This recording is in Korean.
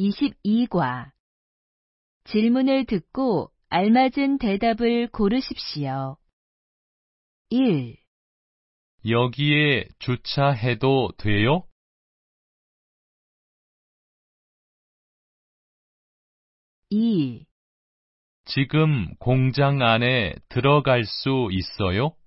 22과 질문을 듣고 알맞은 대답을 고르십시오. 1. 여기에 주차해도 돼요? 2. 지금 공장 안에 들어갈 수 있어요?